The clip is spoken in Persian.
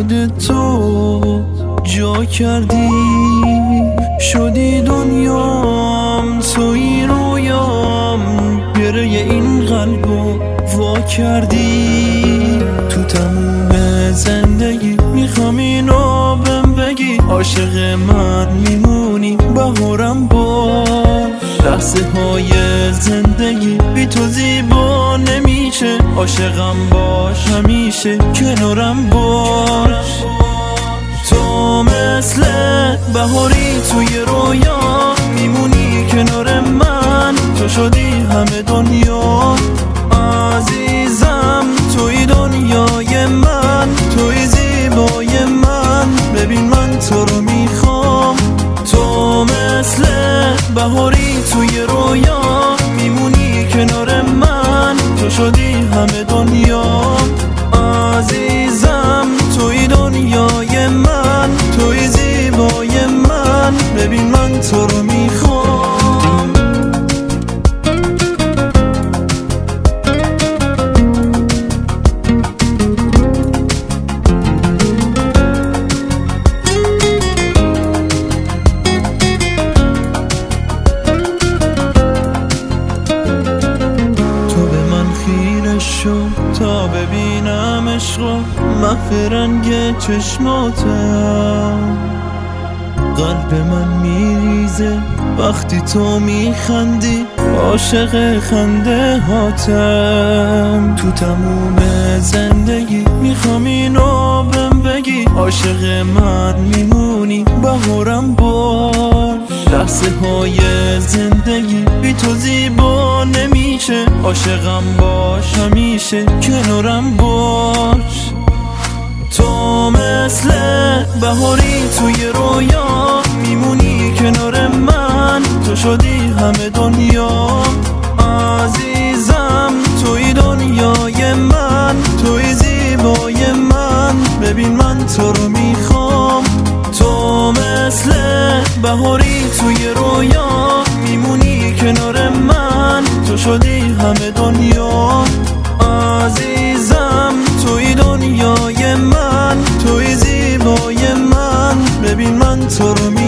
یاد تو جا کردی، شدی دنیام، توی رویام، گره این قلبو وا کردی. تو تموم زندگی میخوام اینو بهم بگی، عاشق من میمونی بهارم باش. لحظه های زندگی بی تو زیبا نمیشه، عاشقم باش همیشه کنارم باش. تو مثل بهاری توی رویا میمونی کنار من، تو شدی همه دنیا عزیزم، توی دنیای من، توی زیبای من، ببین من تو رو میخوام. تو مثل بهاری توی رویا میمونی کنار من، تو شدی همه دنیا عزیزم، توی دنیای من، توی زیبای من، ببین من تو رو میخوام. تا ببینم عشقا محو رنگ چشماتم، قلب من میریزه وقتی تو میخندی، عاشق خنده هاتم. تو تموم زندگی میخوام اینو بهم بگی، عاشق من میمونی بهارم باش. لحظه های زندگی بی تو زیبا نمیشه، عاشقم باش همیشه کنارم باش. تو مثل بهاری توی رویا میمونی کنار من، تو شدی همه دنیا عزیزم، توی دنیای من، توی زیبای من، ببین من تو رو میخوام. تو مثل بهاری توی رویا میمونی کنار من، تو شدی همه دنیا عزیزم، توی دنیای من، توی زیبای من، ببین من تو رو میخوام.